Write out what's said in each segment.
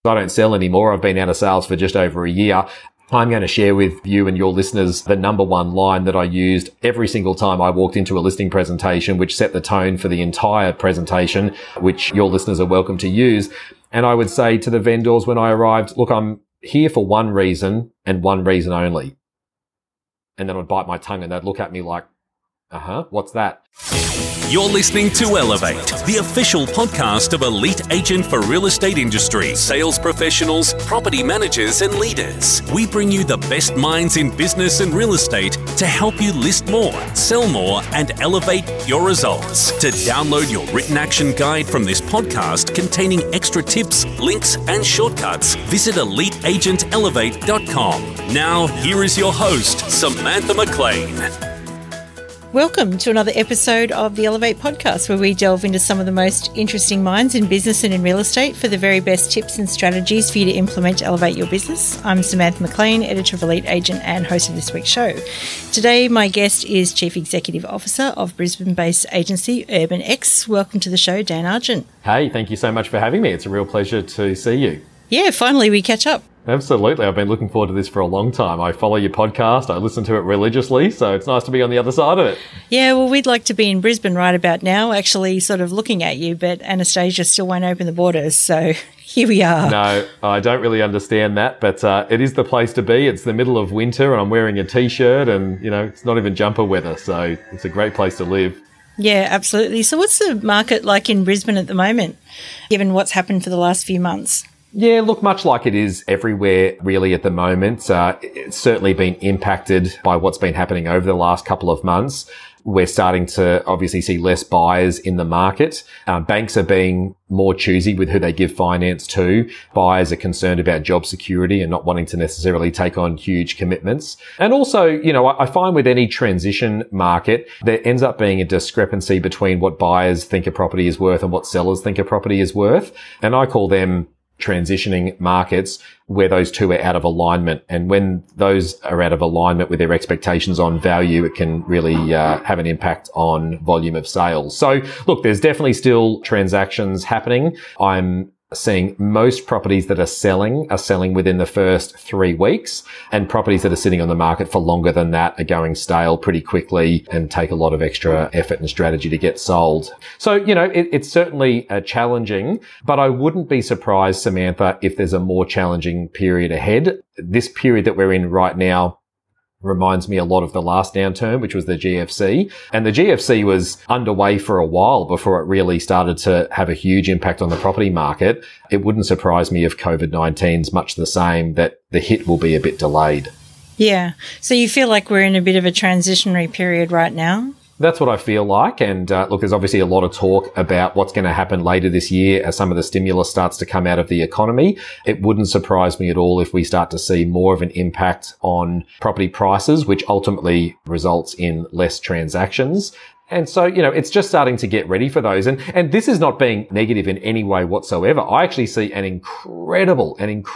I don't sell anymore. I've been out of sales for just over a year. I'm going to share with you and your listeners the number one line that I used every single time I walked into a listing presentation, which set the tone for the entire presentation, which your listeners are welcome to use. And I would say to the vendors when I arrived, look, I'm here for one reason and one reason only. And then I'd bite my tongue and they'd look at me like, what's that? You're listening to Elevate, the official podcast of Elite Agent for Real Estate Industry, sales professionals, property managers, and leaders. We bring you the best minds in business and real estate to help you list more, sell more, and elevate your results. To download your written action guide from this podcast containing extra tips, links, and shortcuts, visit EliteAgentElevate.com. Now, here is your host, Samantha McLean. Welcome to another episode of the Elevate podcast, where we delve into some of the most interesting minds in business and in real estate for the very best tips and strategies for you to implement to elevate your business. I'm Samantha McLean, editor of Elite Agent and host of this week's show. Today, my guest is Chief Executive Officer of Brisbane-based agency UrbanX. Welcome to the show, Dan Argent. Hey, thank you so much for having me. It's a real pleasure to see you. Yeah, finally we catch up. Absolutely. I've been looking forward to this for a long time. I follow your podcast. I listen to it religiously, so it's nice to be on the other side of it. Yeah, well, we'd like to be in Brisbane right about now, actually sort of looking at you, but Anastasia still won't open the borders, so here we are. No, I don't really understand that, but it is the place to be. It's the middle of winter and I'm wearing a T-shirt and, it's not even jumper weather, so it's a great place to live. Yeah, absolutely. So what's the market like in Brisbane at the moment, given what's happened for the last few months? Yeah, look, much like it is everywhere really at the moment. It's certainly been impacted by what's been happening over the last couple of months. We're starting to obviously see less buyers in the market. Banks are being more choosy with who they give finance to. Buyers are concerned about job security and not wanting to necessarily take on huge commitments. And also, I find with any transition market, there ends up being a discrepancy between what buyers think a property is worth and what sellers think a property is worth. And I call them transitioning markets where those two are out of alignment. And when those are out of alignment with their expectations on value, it can really have an impact on volume of sales. So look, there's definitely still transactions happening. I'm seeing most properties that are selling within the first 3 weeks, and properties that are sitting on the market for longer than that are going stale pretty quickly and take a lot of extra effort and strategy to get sold. So, it's certainly challenging, but I wouldn't be surprised, Samantha, if there's a more challenging period ahead. This period that we're in right now reminds me a lot of the last downturn, which was the GFC. And the GFC was underway for a while before it really started to have a huge impact on the property market. It wouldn't surprise me if COVID-19 is much the same, that the hit will be a bit delayed. Yeah. So you feel like we're in a bit of a transitionary period right now? That's what I feel like. And look, there's obviously a lot of talk about what's going to happen later this year as some of the stimulus starts to come out of the economy. It wouldn't surprise me at all if we start to see more of an impact on property prices, which ultimately results in less transactions. And so, it's just starting to get ready for those. And this is not being negative in any way whatsoever. I actually see an incredible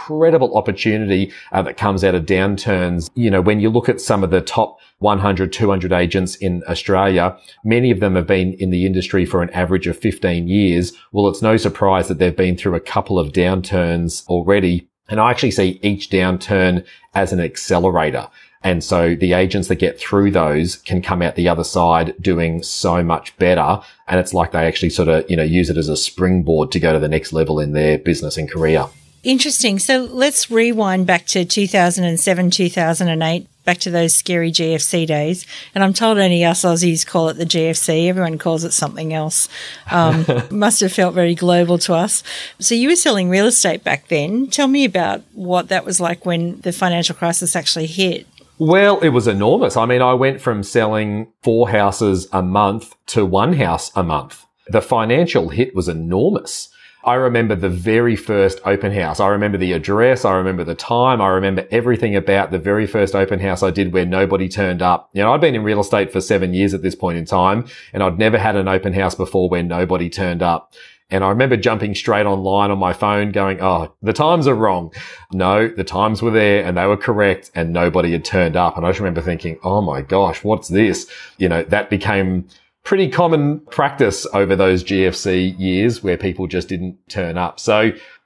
opportunity that comes out of downturns. When you look at some of the top 100, 200 agents in Australia, many of them have been in the industry for an average of 15 years. Well, it's no surprise that they've been through a couple of downturns already. And I actually see each downturn as an accelerator. And so the agents that get through those can come out the other side doing so much better. And it's like they actually sort of, use it as a springboard to go to the next level in their business and career. Interesting. So let's rewind back to 2007, 2008, back to those scary GFC days. And I'm told only us Aussies call it the GFC. Everyone calls it something else. Must have felt very global to us. So you were selling real estate back then. Tell me about what that was like when the financial crisis actually hit. Well, it was enormous. I mean, I went from selling 4 houses a month to 1 house a month. The financial hit was enormous. I remember the very first open house. I remember the address. I remember the time. I remember everything about the very first open house I did where nobody turned up. I'd been in real estate for 7 years at this point in time, and I'd never had an open house before where nobody turned up. And I remember jumping straight online on my phone going, the times are wrong. No, the times were there and they were correct and nobody had turned up. And I just remember thinking, oh my gosh, what's this? That became pretty common practice over those GFC years where people just didn't turn up. So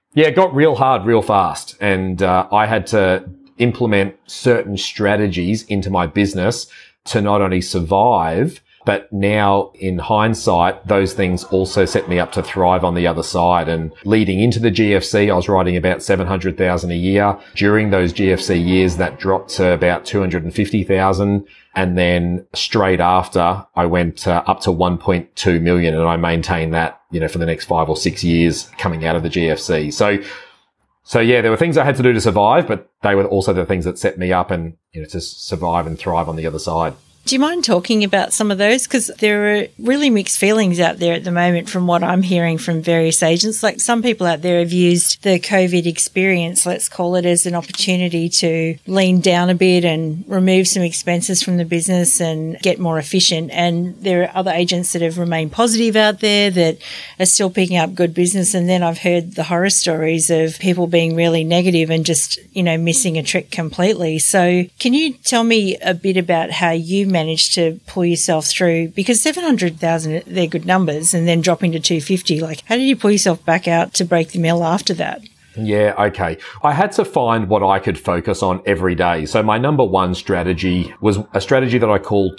Yeah, it got real hard real fast. And I had to implement certain strategies into my business to not only survive, but now in hindsight, those things also set me up to thrive on the other side. And leading into the GFC, I was writing about 700,000 a year. During those GFC years, that dropped to about 250,000. And then straight after, I went up to 1.2 million, and I maintained that, for the next 5 or 6 years coming out of the GFC. So yeah, there were things I had to do to survive, but they were also the things that set me up and, to survive and thrive on the other side. Do you mind talking about some of those? Because there are really mixed feelings out there at the moment from what I'm hearing from various agents. Like some people out there have used the COVID experience, let's call it, as an opportunity to lean down a bit and remove some expenses from the business and get more efficient. And there are other agents that have remained positive out there that are still picking up good business. And then I've heard the horror stories of people being really negative and just, missing a trick completely. So can you tell me a bit about how you managed to pull yourself through, because 700,000, they're good numbers, and then dropping to 250, like how did you pull yourself back out to break the mill after that? Yeah, okay. I had to find what I could focus on every day. So my number one strategy was a strategy that I call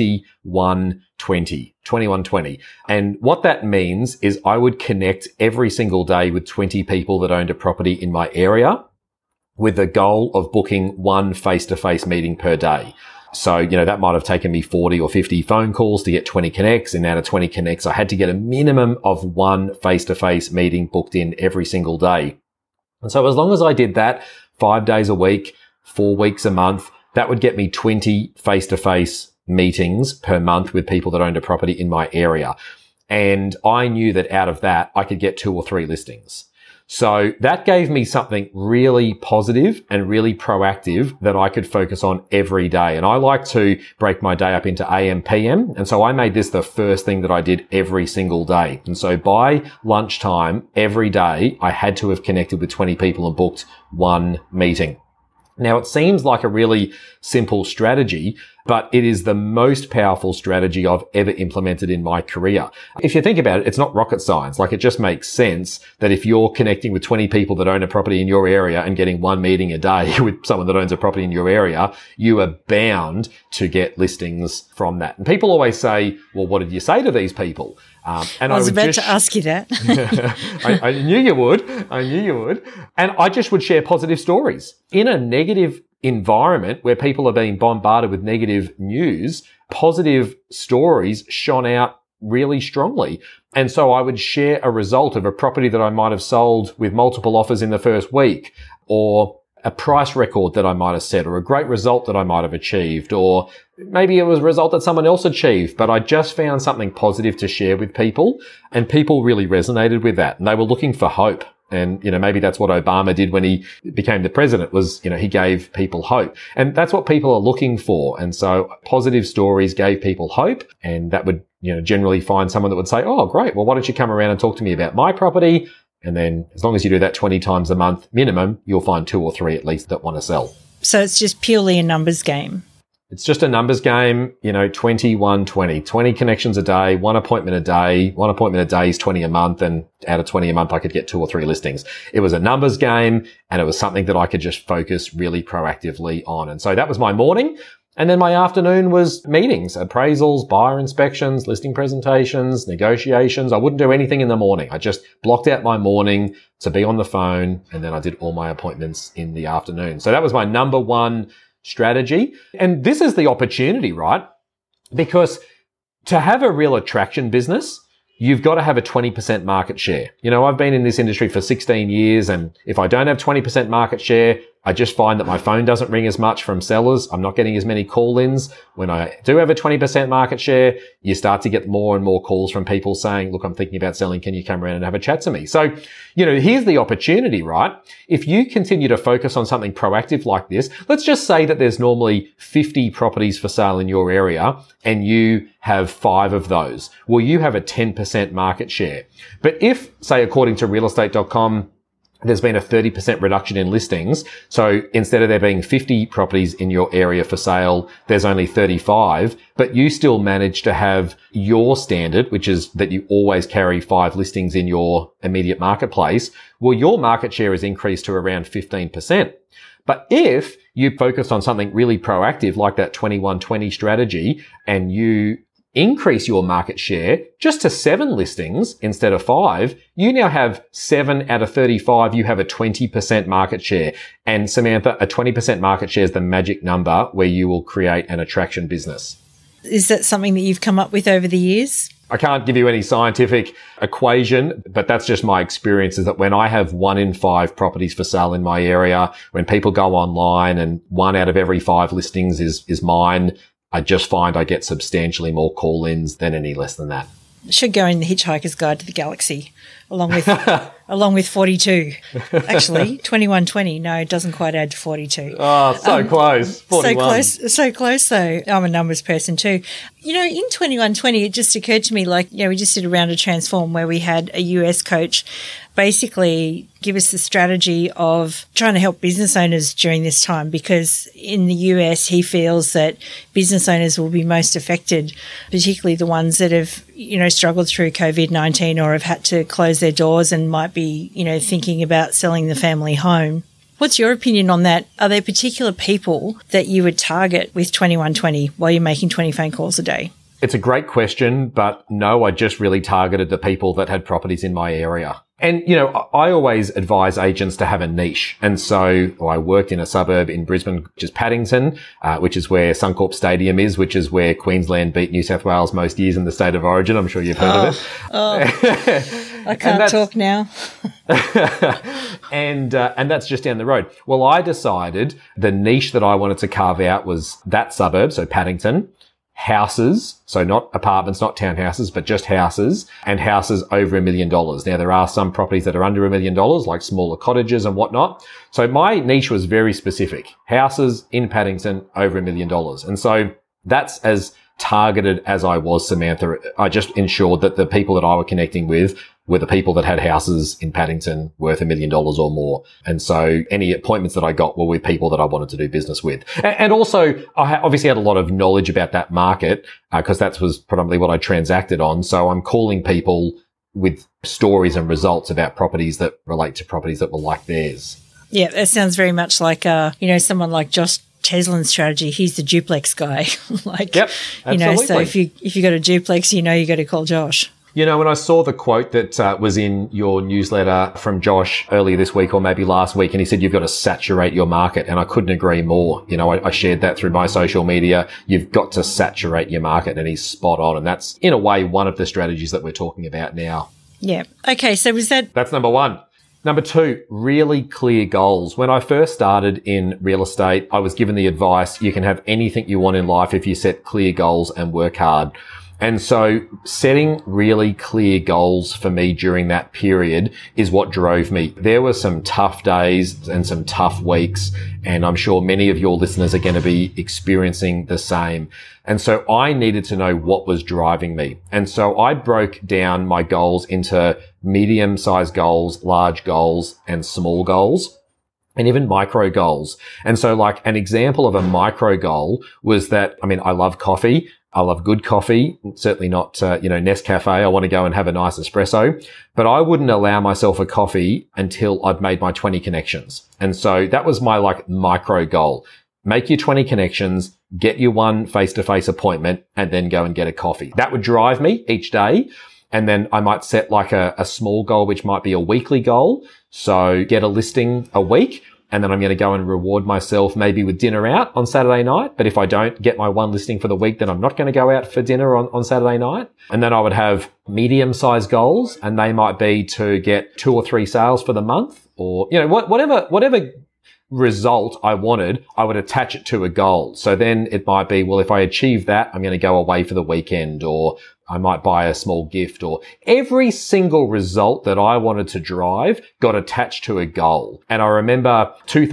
21-20. And what that means is I would connect every single day with 20 people that owned a property in my area with the goal of booking one face-to-face meeting per day. So, that might have taken me 40 or 50 phone calls to get 20 connects. And out of 20 connects, I had to get a minimum of one face-to-face meeting booked in every single day. And so as long as I did that 5 days a week, 4 weeks a month, that would get me 20 face-to-face meetings per month with people that owned a property in my area. And I knew that out of that, I could get 2 or 3 listings. So that gave me something really positive and really proactive that I could focus on every day. And I like to break my day up into AM, PM. And so I made this the first thing that I did every single day. And so by lunchtime every day, I had to have connected with 20 people and booked one meeting. Now, it seems like a really simple strategy, but it is the most powerful strategy I've ever implemented in my career. If you think about it, it's not rocket science. Like, it just makes sense that if you're connecting with 20 people that own a property in your area and getting one meeting a day with someone that owns a property in your area, you are bound to get listings from that. And people always say, well, what did you say to these people? And I was about to ask you that. I knew you would. And I just would share positive stories. In a negative environment where people are being bombarded with negative news, positive stories shone out really strongly. And so I would share a result of a property that I might have sold with multiple offers in the first week, or a price record that I might have set, or a great result that I might have achieved, or maybe it was a result that someone else achieved, but I just found something positive to share with people, and people really resonated with that, and they were looking for hope. And, maybe that's what Obama did when he became the president, was, he gave people hope. And that's what people are looking for. And so positive stories gave people hope, and that would, generally find someone that would say, oh, great. Well, why don't you come around and talk to me about my property? And then as long as you do that 20 times a month minimum, you'll find 2 or 3 at least that want to sell. So it's just purely a numbers game. It's just a numbers game, 21-20. 20 connections a day, one appointment a day. One appointment a day is 20 a month, and out of 20 a month, I could get 2 or 3 listings. It was a numbers game, and it was something that I could just focus really proactively on. And so that was my morning. And then my afternoon was meetings, appraisals, buyer inspections, listing presentations, negotiations. I wouldn't do anything in the morning. I just blocked out my morning to be on the phone, and then I did all my appointments in the afternoon. So that was my number one strategy. And this is the opportunity, right? Because to have a real attraction business, you've got to have a 20% market share. I've been in this industry for 16 years, and if I don't have 20% market share, I just find that my phone doesn't ring as much from sellers. I'm not getting as many call-ins. When I do have a 20% market share, you start to get more and more calls from people saying, look, I'm thinking about selling. Can you come around and have a chat to me? So, here's the opportunity, right? If you continue to focus on something proactive like this, let's just say that there's normally 50 properties for sale in your area and you have 5 of those. Well, you have a 10% market share. But if, say, according to realestate.com, there's been a 30% reduction in listings. So instead of there being 50 properties in your area for sale, there's only 35, but you still manage to have your standard, which is that you always carry 5 listings in your immediate marketplace. Well, your market share has increased to around 15%. But if you focus on something really proactive like that 21-20 strategy and you increase your market share just to 7 listings instead of 5, you now have 7 out of 35. You have a 20% market share. And Samantha, a 20% market share is the magic number where you will create an attraction business. Is that something that you've come up with over the years? I can't give you any scientific equation, but that's just my experience, is that when I have 1 in 5 properties for sale in my area, when people go online and 1 out of every 5 listings is mine, I just find I get substantially more call-ins than any less than that. Should go in the Hitchhiker's Guide to the Galaxy, along with 42. Actually, 21-20. No, it doesn't quite add to 42. Oh, so close. 41. So close though. I'm a numbers person too. You know, in 21-20, it just occurred to me, like, you know, we just did a round of Transform where we had a US coach basically give us the strategy of trying to help business owners during this time, because in the US, he feels that business owners will be most affected, particularly the ones that have, you know, struggled through COVID-19 or have had to close their doors and might be, you know, thinking about selling the family home. What's your opinion on that? Are there particular people that you would target with 21-20 while you're making 20 phone calls a day? It's a great question, but no, I just really targeted the people that had properties in my area. And, you know, I always advise agents to have a niche. And so I worked in a suburb in Brisbane, which is Paddington, which is where Suncorp Stadium is, which is where Queensland beat New South Wales most years in the state of origin. I'm sure you've heard of it. I can't talk now. And that's just down the road. Well, I decided the niche that I wanted to carve out was that suburb, so Paddington. Houses, so not apartments, not townhouses, but just houses, and houses over $1 million. Now, there are some properties that are under $1 million, like smaller cottages and whatnot. So my niche was very specific. Houses in Paddington over $1 million. And so that's as targeted as I was, Samantha. I just ensured that the people that I were connecting with were the people that had houses in Paddington worth $1 million or more. And so any appointments that I got were with people that I wanted to do business with. And also, I obviously had a lot of knowledge about that market because that was predominantly what I transacted on. So I'm calling people with stories and results about properties that relate to properties that were like theirs. Yeah, that sounds very much like, you know, someone like Josh Teslin's strategy. He's the duplex guy. Like, yep, you know, so if you got a duplex, you know, you got to call Josh. You know, when I saw the quote that was in your newsletter from Josh earlier this week or maybe last week, and he said you've got to saturate your market, and I couldn't agree more. You know, I shared that through my social media. You've got to saturate your market, and he's spot on. And that's, in a way, one of the strategies that we're talking about now. Yeah. Okay, so was that... That's number 1. Number 2, really clear goals. When I first started in real estate, I was given the advice, you can have anything you want in life if you set clear goals and work hard. And so setting really clear goals for me during that period is what drove me. There were some tough days and some tough weeks, and I'm sure many of your listeners are going to be experiencing the same. And so I needed to know what was driving me. And so I broke down my goals into medium-sized goals, large goals, and small goals, and even micro goals. And so like an example of a micro goal was that, I mean, I love coffee. I love good coffee, certainly not, Nescafe. I want to go and have a nice espresso, but I wouldn't allow myself a coffee until I'd made my 20 connections. And so that was my like micro goal. Make your 20 connections, get your one face-to-face appointment, and then go and get a coffee. That would drive me each day. And then I might set like a small goal, which might be a weekly goal. So get a listing a week. And then I'm going to go and reward myself maybe with dinner out on Saturday night. But if I don't get my one listing for the week, then I'm not going to go out for dinner on Saturday night. And then I would have medium-sized goals, and they might be to get 2 or 3 sales for the month, or, you know, whatever result I wanted, I would attach it to a goal. So then it might be, well, if I achieve that, I'm going to go away for the weekend, or I might buy a small gift, or every single result that I wanted to drive got attached to a goal. And I remember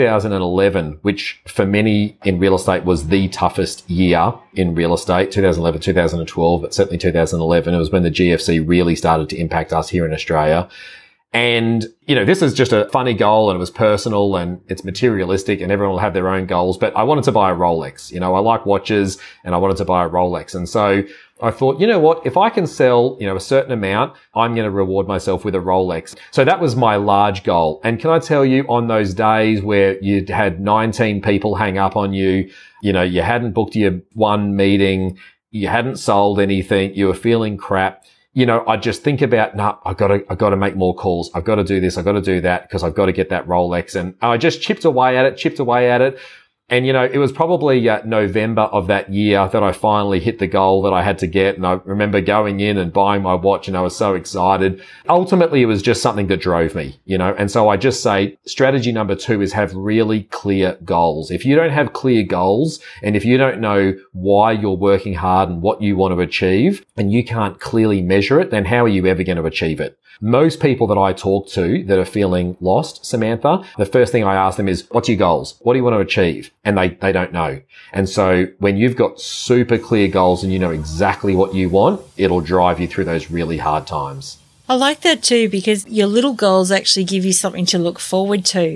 2011, which for many in real estate was the toughest year in real estate, 2011, 2012, but certainly 2011. It was when the GFC really started to impact us here in Australia. And, this is just a funny goal, and it was personal and it's materialistic, and everyone will have their own goals. But I wanted to buy a Rolex. I like watches, and I wanted to buy a Rolex. And so I thought, you know what? If I can sell, a certain amount, I'm going to reward myself with a Rolex. So that was my large goal. And can I tell you, on those days where you had 19 people hang up on you, you hadn't booked your one meeting, you hadn't sold anything, you were feeling crap. I just think about, I gotta make more calls. I've got to do this. I've got to do that because I've got to get that Rolex. And I just chipped away at it. And, it was probably November of that year that I finally hit the goal that I had to get. And I remember going in and buying my watch, and I was so excited. Ultimately, it was just something that drove me, And so I just say strategy number 2 is have really clear goals. If you don't have clear goals, and if you don't know why you're working hard and what you want to achieve, and you can't clearly measure it, then how are you ever going to achieve it? Most people that I talk to that are feeling lost, Samantha, the first thing I ask them is, what's your goals? What do you want to achieve? And they don't know. And so when you've got super clear goals and you know exactly what you want, it'll drive you through those really hard times. I like that too, because your little goals actually give you something to look forward to.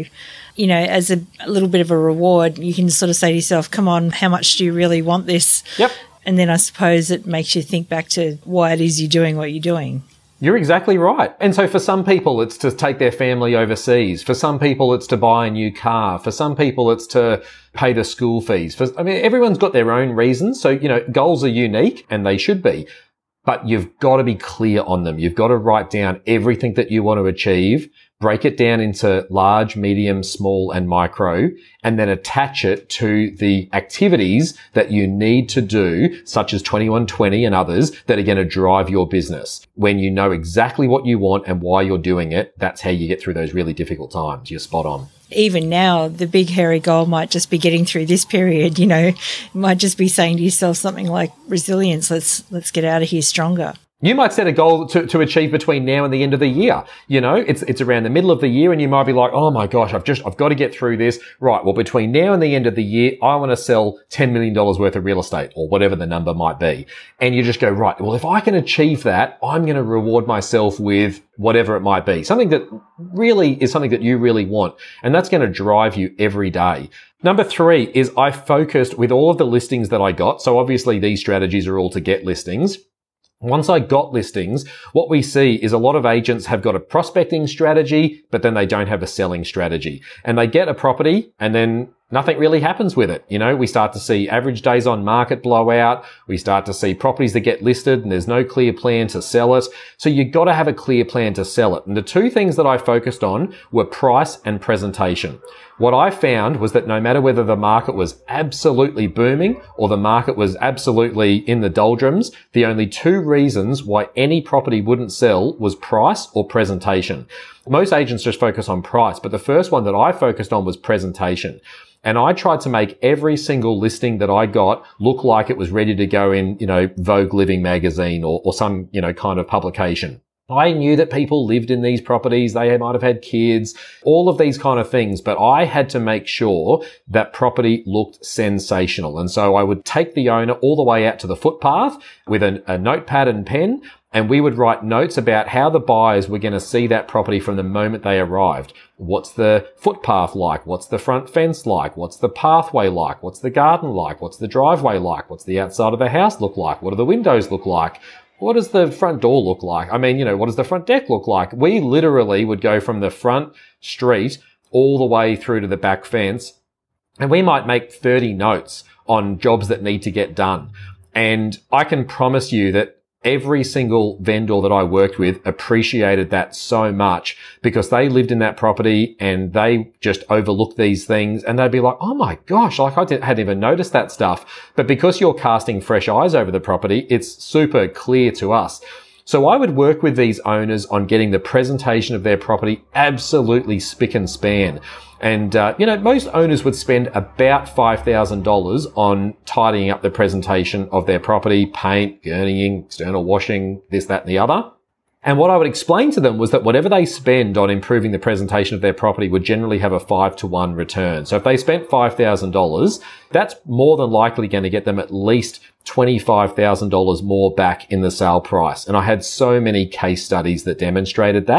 As a little bit of a reward, you can sort of say to yourself, come on, how much do you really want this? Yep. And then I suppose it makes you think back to why it is you're doing what you're doing. You're exactly right. And so for some people, it's to take their family overseas. For some people, it's to buy a new car. For some people, it's to pay the school fees. Everyone's got their own reasons. So, goals are unique, and they should be. But you've got to be clear on them. You've got to write down everything that you want to achieve, break it down into large, medium, small, and micro, and then attach it to the activities that you need to do, such as 2120 and others, that are going to drive your business. When you know exactly what you want and why you're doing it, that's how you get through those really difficult times. You're spot on. Even now, the big hairy goal might just be getting through this period, It might just be saying to yourself something like resilience, let's get out of here stronger. You might set a goal to achieve between now and the end of the year. It's around the middle of the year, and you might be like, oh my gosh, I've got to get through this. Right. Well, between now and the end of the year, I want to sell $10 million worth of real estate, or whatever the number might be. And you just go, right. Well, if I can achieve that, I'm going to reward myself with whatever it might be. Something that really is something that you really want. And that's going to drive you every day. Number 3 is I focused with all of the listings that I got. So obviously these strategies are all to get listings. Once I got listings, what we see is a lot of agents have got a prospecting strategy, but then they don't have a selling strategy. And they get a property and then nothing really happens with it. We start to see average days on market blow out. We start to see properties that get listed and there's no clear plan to sell it. So you've got to have a clear plan to sell it. And the 2 things that I focused on were price and presentation. What I found was that no matter whether the market was absolutely booming or the market was absolutely in the doldrums, the only 2 reasons why any property wouldn't sell was price or presentation. Most agents just focus on price, but the first one that I focused on was presentation. And I tried to make every single listing that I got look like it was ready to go in, Vogue Living magazine or some, kind of publication. I knew that people lived in these properties. They might have had kids, all of these kind of things, but I had to make sure that property looked sensational. And so I would take the owner all the way out to the footpath with a notepad and pen, and we would write notes about how the buyers were going to see that property from the moment they arrived. What's the footpath like? What's the front fence like? What's the pathway like? What's the garden like? What's the driveway like? What's the outside of the house look like? What do the windows look like? What does the front door look like? What does the front deck look like? We literally would go from the front street all the way through to the back fence, and we might make 30 notes on jobs that need to get done. And I can promise you that every single vendor that I worked with appreciated that so much, because they lived in that property and they just overlooked these things, and they'd be like, oh my gosh, hadn't even noticed that stuff. But because you're casting fresh eyes over the property, it's super clear to us. So I would work with these owners on getting the presentation of their property absolutely spick and span. And, most owners would spend about $5,000 on tidying up the presentation of their property, paint, gurneying, external washing, this, that, and the other. And what I would explain to them was that whatever they spend on improving the presentation of their property would generally have a 5-to-1 return. So if they spent $5,000, that's more than likely going to get them at least $25,000 more back in the sale price. And I had so many case studies that demonstrated that.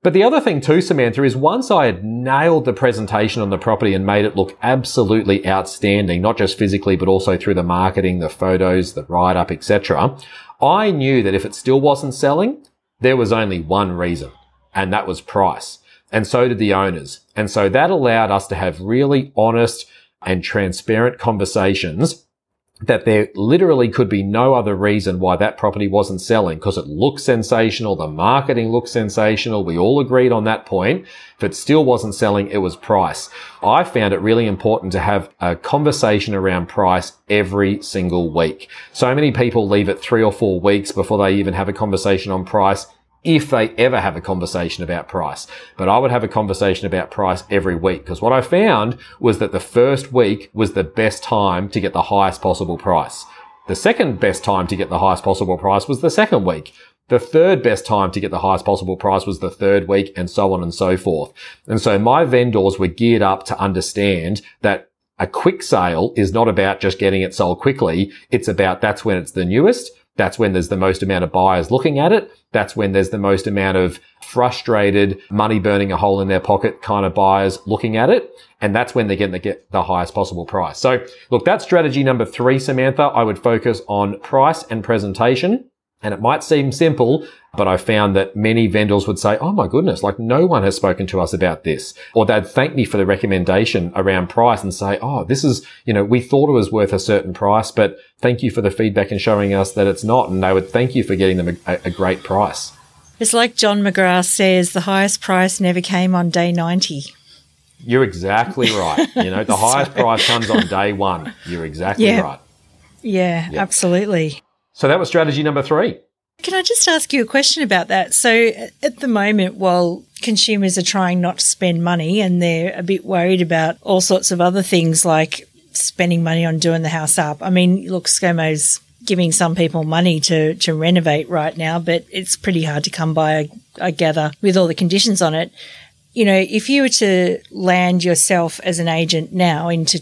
But the other thing too, Samantha, is once I had nailed the presentation on the property and made it look absolutely outstanding, not just physically, but also through the marketing, the photos, the write-up, etc., I knew that if it still wasn't selling, there was only one reason, and that was price. And so did the owners. And so that allowed us to have really honest and transparent conversations that there literally could be no other reason why that property wasn't selling, because it looks sensational, the marketing looks sensational. We all agreed on that point. If it still wasn't selling, it was price. I found it really important to have a conversation around price every single week. So many people leave it 3 or 4 weeks before they even have a conversation on price, if they ever have a conversation about price. But I would have a conversation about price every week, because what I found was that the first week was the best time to get the highest possible price. The second best time to get the highest possible price was the second week. The third best time to get the highest possible price was the third week, and so on and so forth. And so my vendors were geared up to understand that a quick sale is not about just getting it sold quickly. It's about that's when it's the newest. That's when there's the most amount of buyers looking at it. That's when there's the most amount of frustrated, money burning a hole in their pocket kind of buyers looking at it. And that's when they're going to get the highest possible price. So look, that's strategy number 3, Samantha. I would focus on price and presentation. And it might seem simple, but I found that many vendors would say, oh my goodness, like no one has spoken to us about this. Or they'd thank me for the recommendation around price and say, oh, this is, we thought it was worth a certain price, but thank you for the feedback and showing us that it's not. And they would thank you for getting them a great price. It's like John McGrath says, the highest price never came on day 90. You're exactly right. The highest price comes on day 1. You're exactly right. Yeah, absolutely. So that was strategy number 3. Can I just ask you a question about that? So at the moment, while consumers are trying not to spend money and they're a bit worried about all sorts of other things like spending money on doing the house up. I mean, look, ScoMo's giving some people money to renovate right now, but it's pretty hard to come by, I gather, with all the conditions on it. If you were to land yourself as an agent now into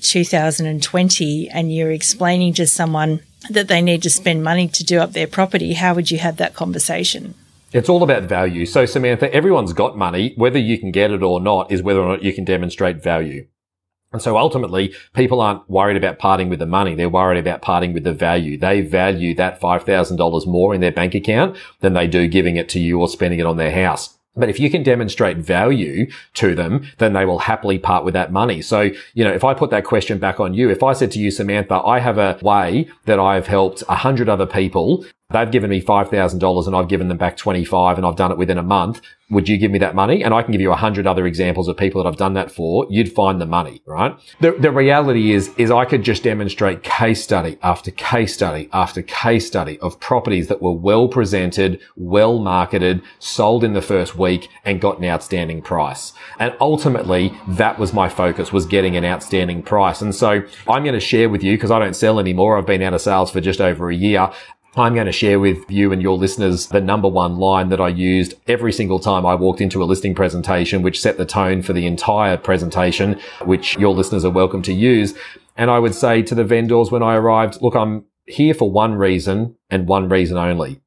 2020 and you're explaining to someone that they need to spend money to do up their property, how would you have that conversation? It's all about value. So Samantha, everyone's got money. Whether you can get it or not is whether or not you can demonstrate value. And so ultimately, people aren't worried about parting with the money. They're worried about parting with the value. They value that $5,000 more in their bank account than they do giving it to you or spending it on their house. But if you can demonstrate value to them, then they will happily part with that money. So, if I put that question back on you, if I said to you, Samantha, I have a way that I've helped 100 other people, they've given me $5,000 and I've given them back 25 and I've done it within a month. Would you give me that money? And I can give you 100 other examples of people that I've done that for. You'd find the money, right? The reality is I could just demonstrate case study after case study after case study of properties that were well presented, well marketed, sold in the first week and got an outstanding price. And ultimately, that was my focus, was getting an outstanding price. And so I'm going to share with you, because I don't sell anymore. I've been out of sales for just over a year. I'm going to share with you and your listeners the number 1 line that I used every single time I walked into a listing presentation, which set the tone for the entire presentation, which your listeners are welcome to use. And I would say to the vendors when I arrived, look, I'm here for one reason and one reason only.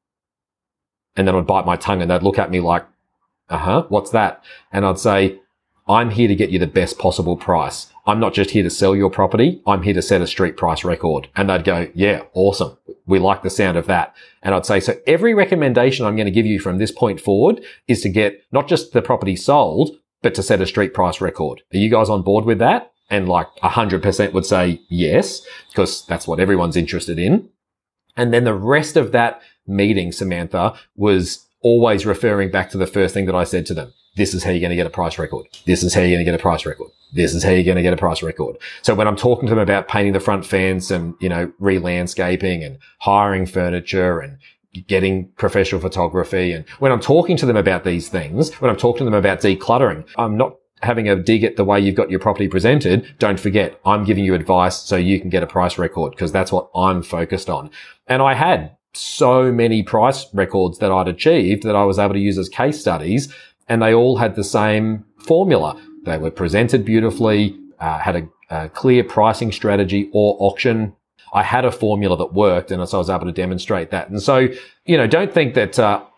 And then I'd bite my tongue and they'd look at me like, what's that? And I'd say, I'm here to get you the best possible price. I'm not just here to sell your property. I'm here to set a street price record. And they'd go, yeah, awesome. We like the sound of that. And I'd say, so every recommendation I'm going to give you from this point forward is to get not just the property sold, but to set a street price record. Are you guys on board with that? And like 100% would say yes, because that's what everyone's interested in. And then the rest of that meeting, Samantha, was always referring back to the first thing that I said to them. This is how you're going to get a price record. This is how you're going to get a price record. This is how you're going to get a price record. So when I'm talking to them about painting the front fence and, re-landscaping and hiring furniture and getting professional photography, and when I'm talking to them about these things, when I'm talking to them about decluttering, I'm not having a dig at the way you've got your property presented. Don't forget, I'm giving you advice so you can get a price record, because that's what I'm focused on. And I had so many price records that I'd achieved that I was able to use as case studies, and they all had the same formula. They were presented beautifully, had a clear pricing strategy or auction. I had a formula that worked, and so I was able to demonstrate that. And so, don't think that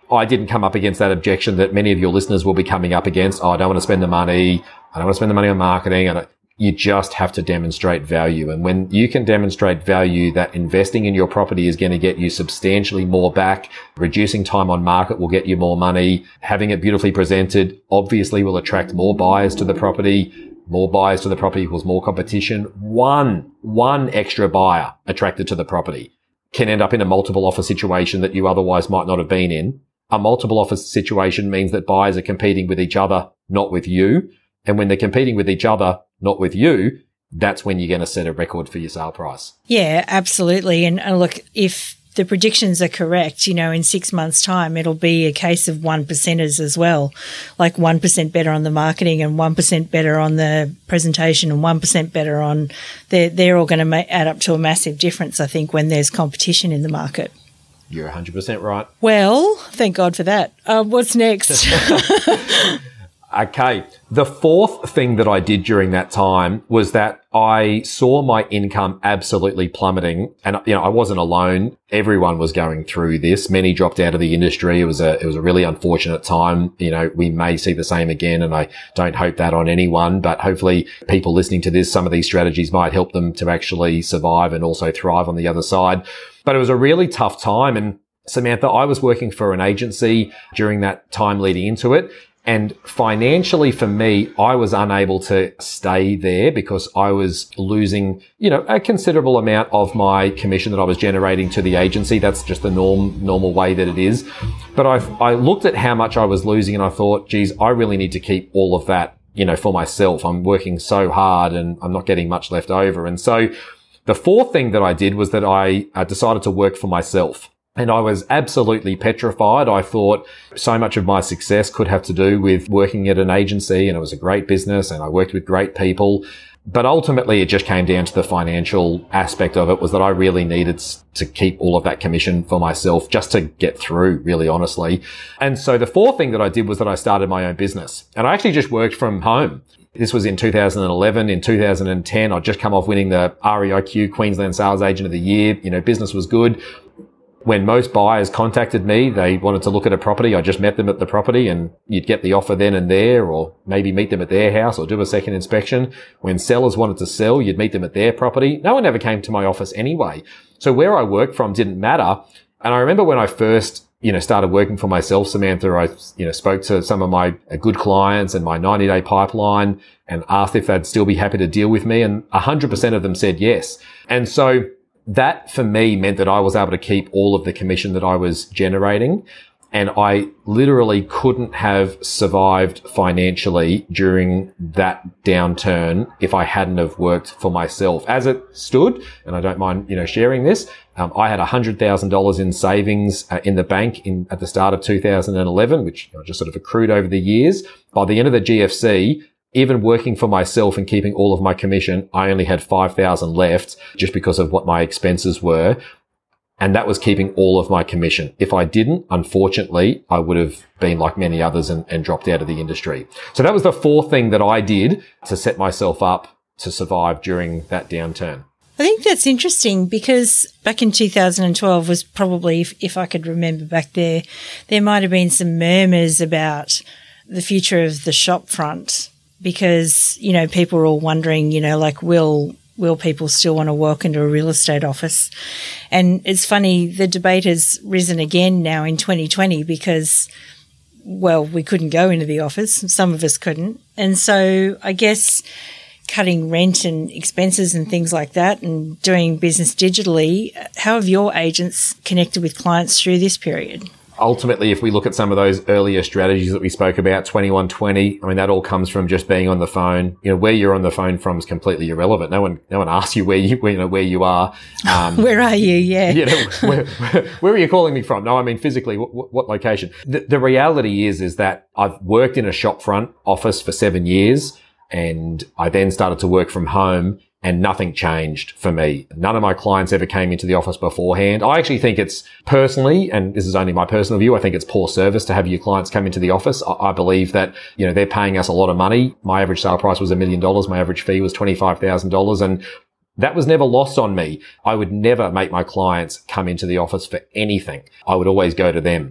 I didn't come up against that objection that many of your listeners will be coming up against. Oh, I don't want to spend the money. I don't want to spend the money on marketing. You just have to demonstrate value. And when you can demonstrate value that investing in your property is going to get you substantially more back, reducing time on market will get you more money, having it beautifully presented obviously will attract more buyers to the property. More buyers to the property equals more competition. One extra buyer attracted to the property can end up in a multiple offer situation that you otherwise might not have been in. A multiple offer situation means that buyers are competing with each other, not with you. And when they're competing with each other, not with you, that's when you're going to set a record for your sale price. Yeah, absolutely. And look, if the predictions are correct, in 6 months' time, it'll be a case of 1%ers as well, like 1% better on the marketing and 1% better on the presentation and 1% better on, they're all going to add up to a massive difference, I think, when there's competition in the market. You're 100% right. Well, thank God for that. What's next? Okay. The fourth thing that I did during that time was that I saw my income absolutely plummeting. And, I wasn't alone. Everyone was going through this. Many dropped out of the industry. It was a really unfortunate time. We may see the same again, and I don't hope that on anyone, but hopefully people listening to this, some of these strategies might help them to actually survive and also thrive on the other side. But it was a really tough time. And Samantha, I was working for an agency during that time leading into it. And financially for me, I was unable to stay there because I was losing, a considerable amount of my commission that I was generating to the agency. That's just the normal way that it is. But I looked at how much I was losing and I thought, geez, I really need to keep all of that, for myself. I'm working so hard and I'm not getting much left over. And so the fourth thing that I did was that I decided to work for myself. And I was absolutely petrified. I thought so much of my success could have to do with working at an agency, and it was a great business and I worked with great people. But ultimately it just came down to the financial aspect of it, was that I really needed to keep all of that commission for myself just to get through, really honestly. And so the fourth thing that I did was that I started my own business, and I actually just worked from home. This was in 2011. In 2010, I'd just come off winning the REIQ Queensland Sales Agent of the Year. Business was good. When most buyers contacted me, they wanted to look at a property. I just met them at the property and you'd get the offer then and there, or maybe meet them at their house or do a second inspection. When sellers wanted to sell, you'd meet them at their property. No one ever came to my office anyway. So where I worked from didn't matter. And I remember when I first, started working for myself, Samantha, I, spoke to some of my good clients and my 90-day pipeline and asked if they'd still be happy to deal with me. And 100% of them said yes. And so that for me meant that I was able to keep all of the commission that I was generating. And I literally couldn't have survived financially during that downturn if I hadn't have worked for myself. As it stood, and I don't mind, sharing this, I had $100,000 in savings in the bank at the start of 2011, which just sort of accrued over the years. By the end of the GFC, even working for myself and keeping all of my commission, I only had $5,000 left just because of what my expenses were. And that was keeping all of my commission. If I didn't, unfortunately, I would have been like many others and dropped out of the industry. So that was the fourth thing that I did to set myself up to survive during that downturn. I think that's interesting because back in 2012 was probably, if I could remember back there might have been some murmurs about the future of the shop front. Because, people are all wondering, will people still want to walk into a real estate office? And it's funny, the debate has risen again now in 2020 because, we couldn't go into the office. Some of us couldn't. And so I guess cutting rent and expenses and things like that and doing business digitally, how have your agents connected with clients through this period? Ultimately, if we look at some of those earlier strategies that we spoke about, 2120, that all comes from just being on the phone. Where you're on the phone from is completely irrelevant. No one asks you where you are. Where are you? Yeah. Where are you calling me from? No, physically, what location? The reality is that I've worked in a shop front office for 7 years, and I then started to work from home. And nothing changed for me. None of my clients ever came into the office beforehand. I actually think it's personally, and this is only my personal view, I think it's poor service to have your clients come into the office. I believe that, they're paying us a lot of money. My average sale price was $1 million. My average fee was $25,000. And that was never lost on me. I would never make my clients come into the office for anything. I would always go to them.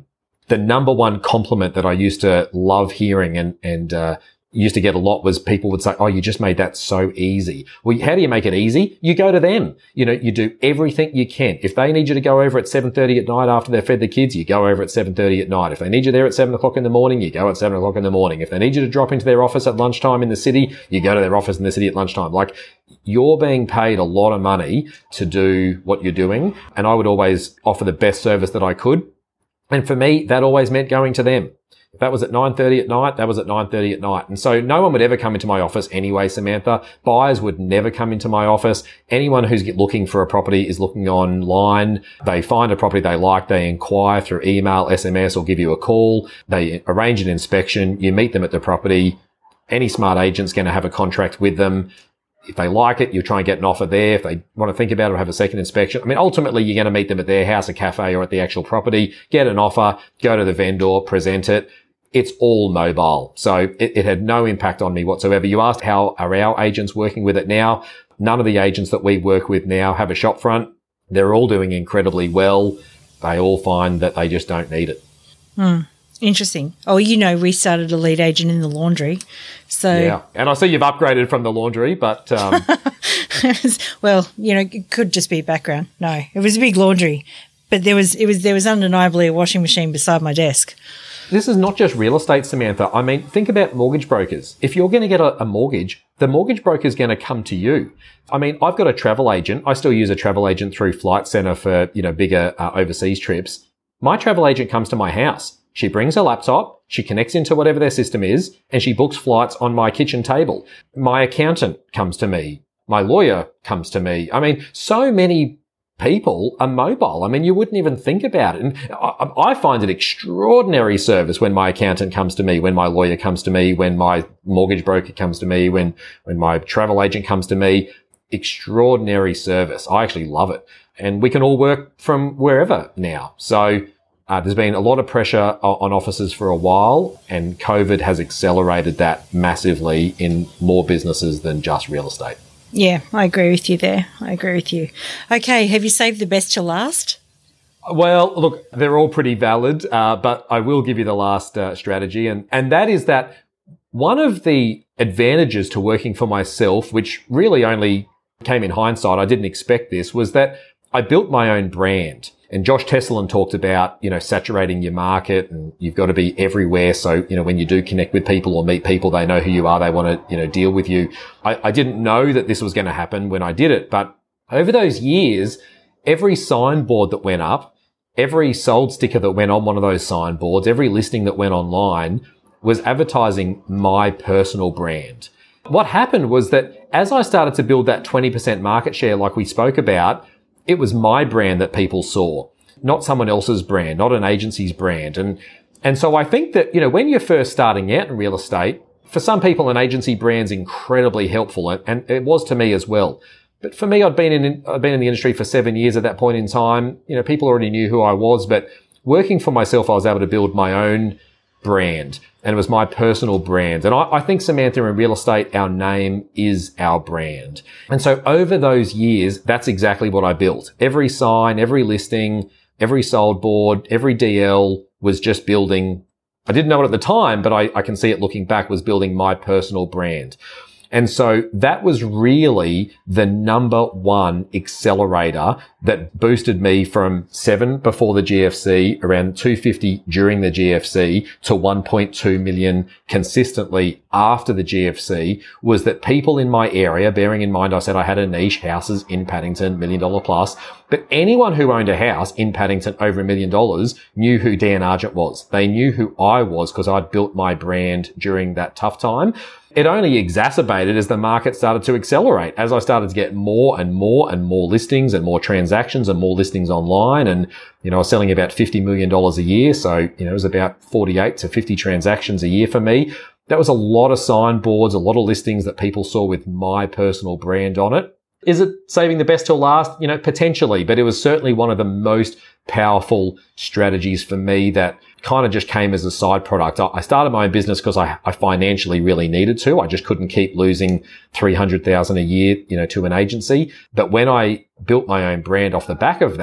the number one compliment that I used to love hearing and used to get a lot was people would say, oh, you just made that so easy. Well, how do you make it easy? You go to them. You do everything you can. If they need you to go over at 7:30 at night after they've fed the kids, you go over at 7:30 at night. If they need you there at 7 o'clock in the morning, you go at 7 o'clock in the morning. If they need you to drop into their office at lunchtime in the city, you go to their office in the city at lunchtime. Like, you're being paid a lot of money to do what you're doing. And I would always offer the best service that I could. And for me, that always meant going to them. If that was at 9:30 at night, that was at 9:30 at night. And so no one would ever come into my office anyway, Samantha. Buyers would never come into my office. Anyone who's looking for a property is looking online. They find a property they like. They inquire through email, SMS, or give you a call. They arrange an inspection. You meet them at the property. Any smart agent's going to have a contract with them. If they like it, you try and get an offer there. If they want to think about it or have a second inspection, I mean, ultimately, you're going to meet them at their house, a cafe, or at the actual property, get an offer, go to the vendor, present it. It's all mobile. So it had no impact on me whatsoever. You asked how are our agents working with it now? None of the agents that we work with now have a shop front. They're all doing incredibly well. They all find that they just don't need it. Interesting. Oh, we started a lead agent in the laundry. So yeah, and I see you've upgraded from the laundry, but well, it could just be background. No, it was a big laundry, but there was undeniably a washing machine beside my desk. This is not just real estate, Samantha. I mean, think about mortgage brokers. If you're going to get a mortgage, the mortgage broker is going to come to you. I mean, I've got a travel agent. I still use a travel agent through Flight Centre for, bigger overseas trips. My travel agent comes to my house. She brings her laptop, she connects into whatever their system is, and she books flights on my kitchen table. My accountant comes to me. My lawyer comes to me. I mean, so many people are mobile. I mean, you wouldn't even think about it. And I find it extraordinary service when my accountant comes to me, when my lawyer comes to me, when my mortgage broker comes to me, when my travel agent comes to me. Extraordinary service. I actually love it. And we can all work from wherever now. So there's been a lot of pressure on offices for a while, and COVID has accelerated that massively in more businesses than just real estate. Yeah, I agree with you there. I agree with you. Okay, have you saved the best to last? Well, look, they're all pretty valid, but I will give you the last strategy, and that is that one of the advantages to working for myself, which really only came in hindsight, I didn't expect this, was that I built my own brand. And Josh Tesselin talked about, saturating your market, and you've got to be everywhere. So, when you do connect with people or meet people, they know who you are. They want to, deal with you. I didn't know that this was going to happen when I did it, but over those years, every signboard that went up, every sold sticker that went on one of those signboards, every listing that went online was advertising my personal brand. What happened was that as I started to build that 20% market share, like we spoke about, it was my brand that people saw, not someone else's brand, not an agency's brand. And so I think that, when you're first starting out in real estate, for some people, an agency brand's incredibly helpful, and it was to me as well. But for me, I'd been in the industry for 7 years at that point in time. People already knew who I was, but working for myself, I was able to build my own brand, and it was my personal brand. And I think, Samantha, in real estate, our name is our brand. And so over those years, that's exactly what I built. Every sign, every listing, every sold board, every DL was just building. I didn't know it at the time, but I can see it looking back, was building my personal brand. And so that was really the number one accelerator that boosted me from 7 before the GFC, around 250 during the GFC, to 1.2 million consistently after the GFC, was that people in my area, bearing in mind I said I had a niche, houses in Paddington, $1 million plus, but anyone who owned a house in Paddington over $1 million knew who Dan Argent was. They knew who I was because I'd built my brand during that tough time. It only exacerbated as the market started to accelerate, as I started to get more and more and more listings and more transactions and more listings online. And, I was selling about $50 million a year. So, it was about 48 to 50 transactions a year for me. That was a lot of signboards, a lot of listings that people saw with my personal brand on it. Is it saving the best till last? Potentially, but it was certainly one of the most powerful strategies for me that kind of just came as a side product. I started my own business because I financially really needed to. I just couldn't keep losing $300,000 a year, to an agency. But when I built my own brand off the back of that,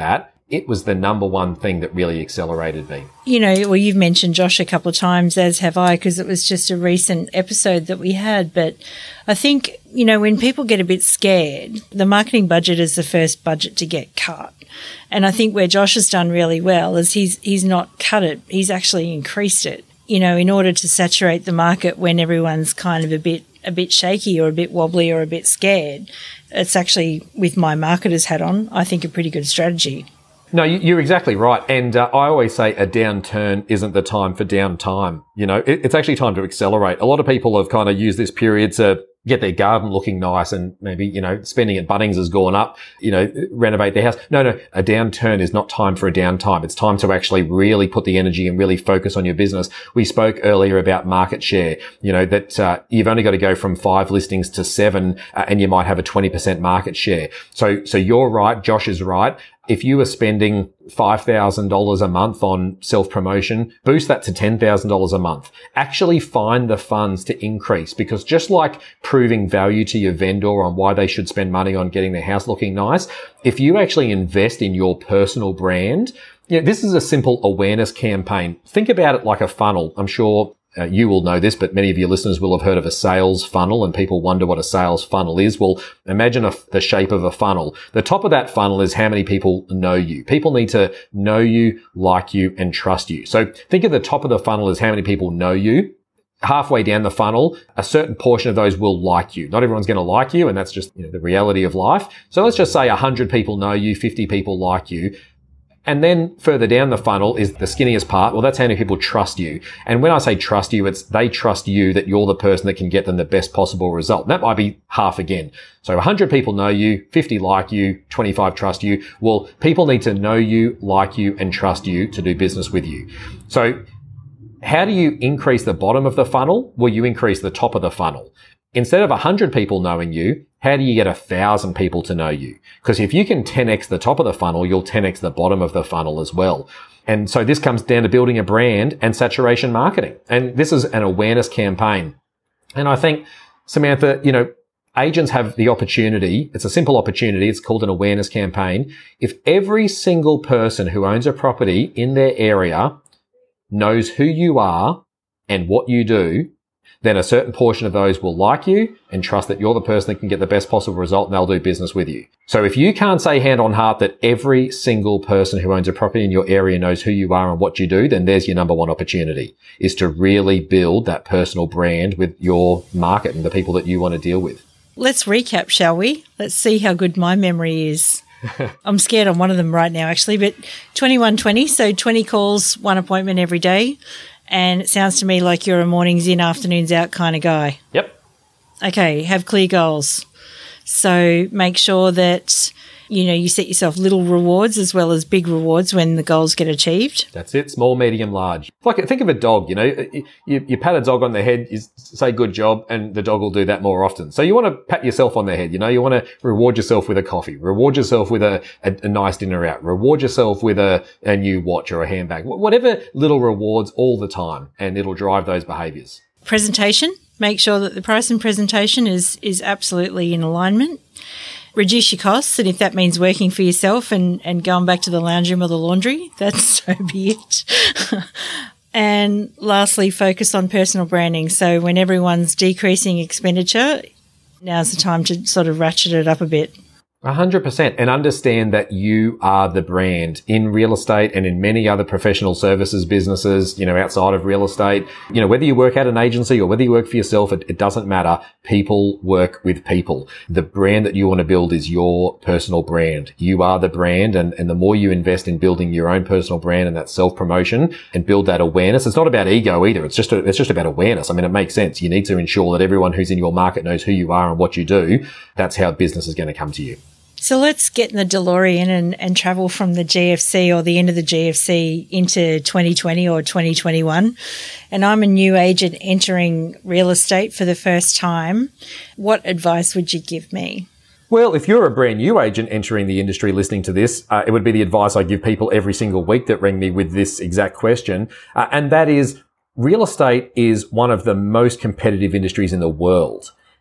it was the number one thing that really accelerated me. You know, well, you've mentioned Josh a couple of times, as have I, because it was just a recent episode that we had. But I think, you know, when people get a bit scared, the marketing budget is the first budget to get cut. And I think where Josh has done really well is he's not cut it, he's actually increased it, you know, in order to saturate the market when everyone's kind of a bit shaky or a bit wobbly or a bit scared. It's actually, with my marketer's hat on, I think a pretty good strategy. No, you're exactly right. And I always say a downturn isn't the time for downtime. You know, it's actually time to accelerate. A lot of people have kind of used this period to get their garden looking nice and maybe, you know, spending at Bunnings has gone up, you know, renovate their house. No, a downturn is not time for a downtime. It's time to actually really put the energy and really focus on your business. We spoke earlier about market share, you know, that you've only got to go from 5 listings to 7 and you might have a 20% market share. So you're right. Josh is right. If you are spending $5,000 a month on self-promotion, boost that to $10,000 a month. Actually find the funds to increase, because just like proving value to your vendor on why they should spend money on getting their house looking nice, if you actually invest in your personal brand, you know, this is a simple awareness campaign. Think about it like a funnel. I'm sure you will know this, but many of your listeners will have heard of a sales funnel, and people wonder what a sales funnel is. Well, imagine the shape of a funnel. The top of that funnel is how many people know you. People need to know you, like you, and trust you. So think of the top of the funnel as how many people know you. Halfway down the funnel, a certain portion of those will like you. Not everyone's going to like you, and that's just, you know, the reality of life. So let's just say 100 people know you, 50 people like you. And then further down the funnel is the skinniest part. Well, that's how many people trust you. And when I say trust you, it's they trust you that you're the person that can get them the best possible result. And that might be half again. So 100 people know you, 50 like you, 25 trust you. Well, people need to know you, like you, and trust you to do business with you. So how do you increase the bottom of the funnel? Well, you increase the top of the funnel. Instead of 100 people knowing you, how do you get 1,000 people to know you? Because if you can 10x the top of the funnel, you'll 10x the bottom of the funnel as well. And so this comes down to building a brand and saturation marketing. And this is an awareness campaign. And I think, Samantha, you know, agents have the opportunity. It's a simple opportunity. It's called an awareness campaign. If every single person who owns a property in their area knows who you are and what you do, then a certain portion of those will like you and trust that you're the person that can get the best possible result, and they'll do business with you. So if you can't say hand on heart that every single person who owns a property in your area knows who you are and what you do, then there's your number one opportunity, is to really build that personal brand with your market and the people that you want to deal with. Let's recap, shall we? Let's see how good my memory is. I'm scared on one of them right now, actually, but 21-20, so 20 calls, 1 appointment every day. And it sounds to me like you're a mornings in, afternoons out kind of guy. Yep. Okay, have clear goals. So make sure that, you know, you set yourself little rewards as well as big rewards when the goals get achieved. That's it. Small, medium, large. Like, think of a dog, you know, you pat a dog on the head, you say good job, and the dog will do that more often. So you want to pat yourself on the head, you know, you want to reward yourself with a coffee, reward yourself with a nice dinner out, reward yourself with a new watch or a handbag, whatever little rewards all the time, and it'll drive those behaviors. Presentation. Make sure that the price and presentation is absolutely in alignment. Reduce your costs, and if that means working for yourself and going back to the lounge room or the laundry, that's so be it. And lastly, focus on personal branding. So when everyone's decreasing expenditure, now's the time to sort of ratchet it up a bit. 100%. And understand that you are the brand in real estate and in many other professional services businesses, you know, outside of real estate. You know, whether you work at an agency or whether you work for yourself, it doesn't matter. People work with people. The brand that you want to build is your personal brand. You are the brand. And the more you invest in building your own personal brand and that self-promotion and build that awareness, it's not about ego either. It's just about awareness. I mean, it makes sense. You need to ensure that everyone who's in your market knows who you are and what you do. That's how business is going to come to you. So let's get in the DeLorean and travel from the GFC or the end of the GFC into 2020 or 2021. And I'm a new agent entering real estate for the first time. What advice would you give me? Well, if you're a brand new agent entering the industry listening to this, it would be the advice I give people every single week that ring me with this exact question. And that is, real estate is one of the most competitive industries in the world.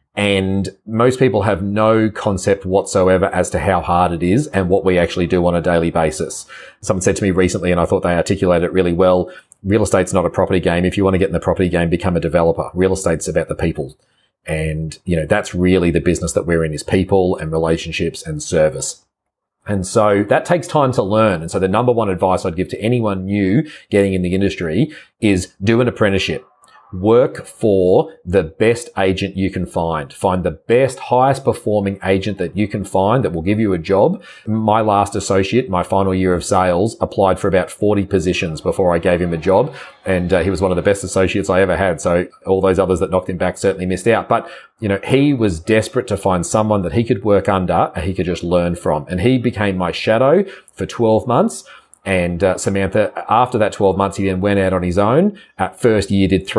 And most people have no concept whatsoever as to how hard it is and what we actually do on a daily basis. Someone said to me recently, and I thought they articulated it really well, real estate's not a property game. If you want to get in the property game, become a developer. Real estate's about the people. And, that's really the business that we're in, is people and relationships and service. And so that takes time to learn. And so the number one advice I'd give to anyone new getting in the industry is do an apprenticeship. Work for the best agent you can find. Find the best, highest performing agent that you can find that will give you a job. My last associate, my final year of sales, applied for about 40 positions before I gave him a job. And he was one of the best associates I ever had. So all those others that knocked him back certainly missed out. But, he was desperate to find someone that he could work under and he could just learn from. And he became my shadow for 12 months. And Samantha, after that 12 months, he then went out on his own. At first year, did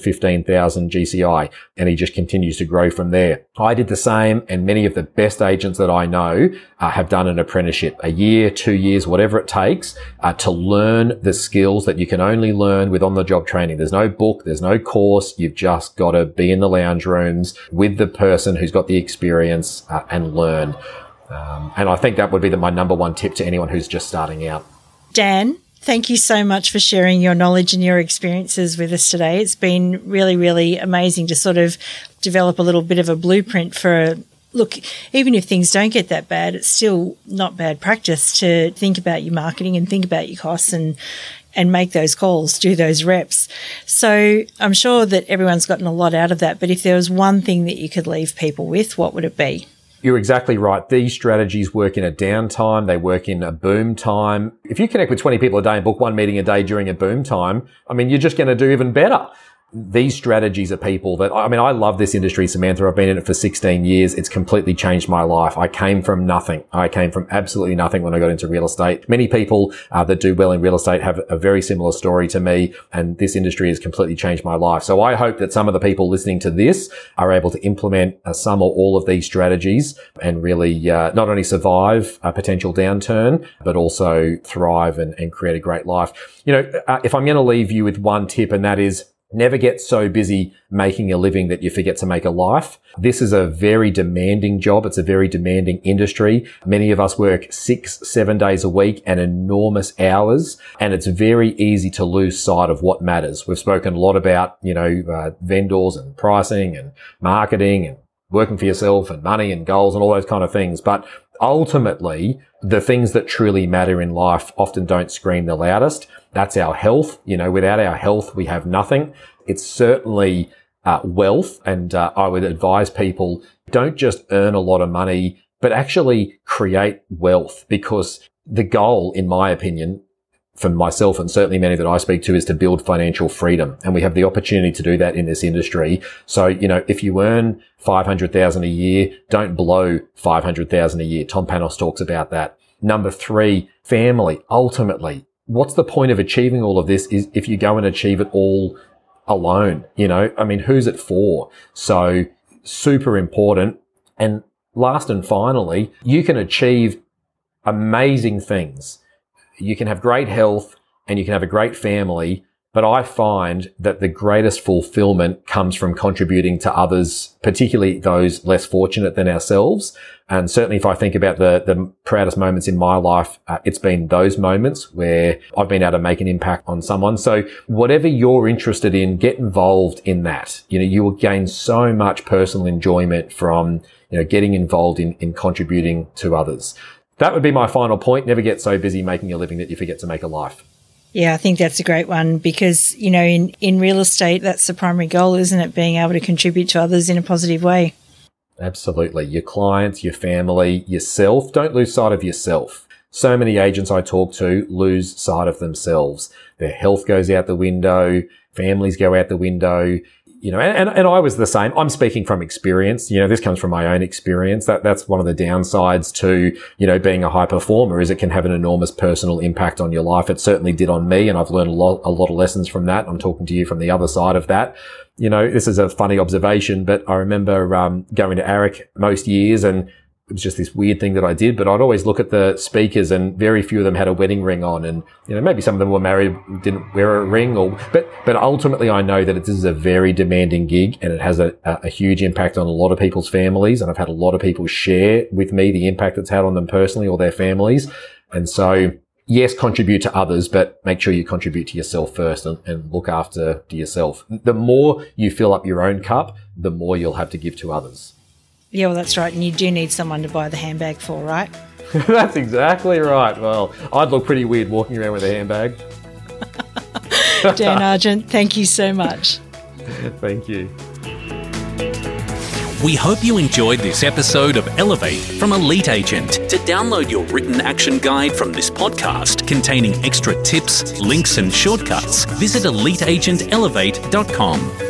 315,000 GCI, and he just continues to grow from there. I did the same, and many of the best agents that I know have done an apprenticeship, a year, 2 years, whatever it takes, to learn the skills that you can only learn with on-the-job training. There's no book, there's no course. You've just got to be in the lounge rooms with the person who's got the experience and learn. And I think that would be my number one tip to anyone who's just starting out. Dan, thank you so much for sharing your knowledge and your experiences with us today. It's been really, really amazing to sort of develop a little bit of a blueprint for, look, even if things don't get that bad, it's still not bad practice to think about your marketing and think about your costs and make those calls, do those reps. So I'm sure that everyone's gotten a lot out of that, but if there was one thing that you could leave people with, what would it be? You're exactly right. These strategies work in a downtime. They work in a boom time. If you connect with 20 people a day and book one meeting a day during a boom time, you're just going to do even better. These strategies are people that, I love this industry, Samantha. I've been in it for 16 years. It's completely changed my life. I came from nothing. I came from absolutely nothing when I got into real estate. Many people that do well in real estate have a very similar story to me, and this industry has completely changed my life. So I hope that some of the people listening to this are able to implement some or all of these strategies and really not only survive a potential downturn, but also thrive and create a great life. If I'm going to leave you with one tip, and that is, never get so busy making a living that you forget to make a life. This is a very demanding job. It's a very demanding industry. Many of us work 6-7 days a week and enormous hours, and it's very easy to lose sight of what matters. We've spoken a lot about, vendors and pricing and marketing and working for yourself and money and goals and all those kind of things. But ultimately, the things that truly matter in life often don't scream the loudest. That's our health. Without our health, we have nothing. It's certainly wealth. And I would advise people, don't just earn a lot of money, but actually create wealth, because the goal, in my opinion, for myself and certainly many that I speak to, is to build financial freedom. And we have the opportunity to do that in this industry. So, if you earn $500,000 a year, don't blow $500,000 a year. Tom Panos talks about that. Number 3, family. Ultimately, what's the point of achieving all of this is if you go and achieve it all alone? Who's it for? So super important. And last and finally, you can achieve amazing things. You can have great health and you can have a great family, but I find that the greatest fulfillment comes from contributing to others, particularly those less fortunate than ourselves. And certainly if I think about the proudest moments in my life, it's been those moments where I've been able to make an impact on someone. So whatever you're interested in, get involved in that. You will gain so much personal enjoyment from, getting involved in contributing to others. That would be my final point. Never get so busy making a living that you forget to make a life. Yeah, I think that's a great one because, in real estate, that's the primary goal, isn't it? Being able to contribute to others in a positive way. Absolutely. Your clients, your family, yourself. Don't lose sight of yourself. So many agents I talk to lose sight of themselves. Their health goes out the window. Families go out the window. And I was the same. I'm speaking from experience. This comes from my own experience. That's one of the downsides to, being a high performer, is it can have an enormous personal impact on your life. It certainly did on me, and I've learned a lot of lessons from that. I'm talking to you from the other side of that. This is a funny observation, but I remember going to ARIC most years, and it was just this weird thing that I did, but I'd always look at the speakers and very few of them had a wedding ring on, and maybe some of them were married, didn't wear a ring, but ultimately I know that this is a very demanding gig and it has a huge impact on a lot of people's families, and I've had a lot of people share with me the impact it's had on them personally or their families. And so yes, contribute to others, but make sure you contribute to yourself first and look after yourself. The more you fill up your own cup, the more you'll have to give to others. Yeah, well, that's right. And you do need someone to buy the handbag for, right? That's exactly right. Well, I'd look pretty weird walking around with a handbag. Dan Argent, thank you so much. Thank you. We hope you enjoyed this episode of Elevate from Elite Agent. To download your written action guide from this podcast containing extra tips, links and shortcuts, visit eliteagentelevate.com.